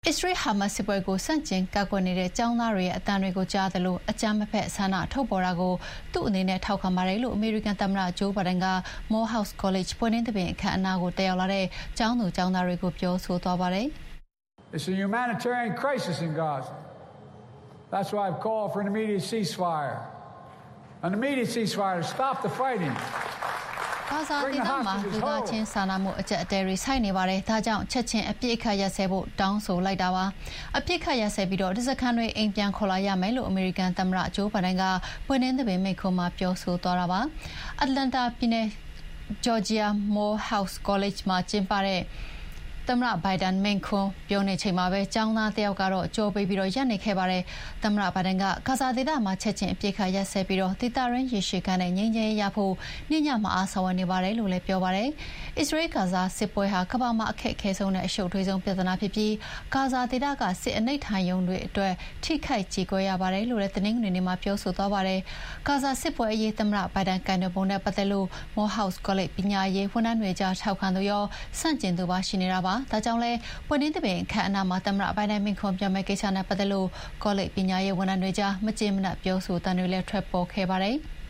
အစ္စရေးဟာမတ်စစ်ပွဲကိုဆန့်ကျင်ကာကွယ်နေတဲ့ကျောင်းသားတွေရဲ့အသံတွေကိုကြားသလိုအကြမ်းမဖက်ဆန္ဒထုတ်ပေါ်တာကိုသူ့အနေနဲ့ထောက်ခံပါတယ်လို့အမေရိကန်သမ္မတဂျိုးဘိုင်ဒန်က Morehouse College ပွင့်လင်းသဘင်အခမ်းအနားကိုတက်ရောက်လာတဲ့ကျောင်းသူကျောင်းသားတွေကိုပြောဆိုသွားပါတယ်။ It's a humanitarian crisis in Gaza. That's why I've called for an immediate ceasefire. An immediate ceasefire to stop the fighting. ဂါဇာဒေသမှာလူသားချင်းစာနာမှုအကျပ်အတည်းတွေဆိုက်နေပါတယ်။ဒါကြောင့်ချက်ချင်းအပြစ်အခတ်ရပ်စဲဖို့တောင်းဆိုလိုက်တာပါ။အပြစ်အခတ်ရပ်စဲပြီးတော့ဒီစခန်းတွေအိမ်ပြန်ခေါ်လာရမယ်လို့အမေရိကန်သမ္မတဂျိုးဘိုင်ဒန်ကပွင့်လင်းသဘင်မိန့်ခွန်းမှာပြောဆိုသွားတာပါ။အတ္တလန္တာပြည်နယ်ဂျော်ဂျီယာ Morehouse College မှာကျင်းပတဲ့သမ္မတဘိုင်ဒန်မိန့်ခွန်းပြောနေချိန်မှာပဲကျောင်းသားတယောက်ကတော့ကြော်ပေးပြီးတော့ရပ်နေခဲ့ပါတယ်။သမ္မတဘိုင်ဒန်ကဂါဇာဒေသမှာချက်ချင်းအပြစ်ခတ်ရပ်စဲပြီးတော့ဒေသရင်းရေရှည်ခံတဲ့ငြိမ်းချမ်းရေးရဖို့ညညမအားဆောင်နေပါတယ်လို့လည်းပြောပါတယ်။အစ္စရေးဂါဇာစစ်ပွဲဟာကမ္ဘာမှာအခက်အခဲဆုံးနဲ့အရှုပ်ထွေးဆုံးပြဿနာဖြစ်ပြီးဂါဇာဒေသကစစ်အနိဋ္ဌာန်ယုံတွေအတွက်ထိခိုက်ကြေကွဲရပါတယ်လို့လည်းသတင်းတွေမှာပြောဆိုသွားပါတယ်။ဂါဇာစစ်ပွဲအရေးသမ္မတဘိုင်ဒန်ကန်တဲ့ပုံနဲ့ပတ်သက်လို့ Morehouse College ပညာရေးဝန်ထမ်းတွေကြားထောက်ခံသူရောဆန့်ကျင်သူပါရှိနေတာပါ။ဒါကြောင့်လည်းပွင့်လင်းသဘင်အခမ်းအနားမှာသမ္မတဘိုင်ဒန်မိန့်ခွန်းပြောမယ့်ကိစ္စနဲ့ပတ်သက်လို့ကောလိပ်ပညာရေးဝန်ထမ်းတွေကြားမကျေမနပ်ပြောဆိုသံတွေလည်းထွက်ပေါ်ခဲ့ပါတယ်။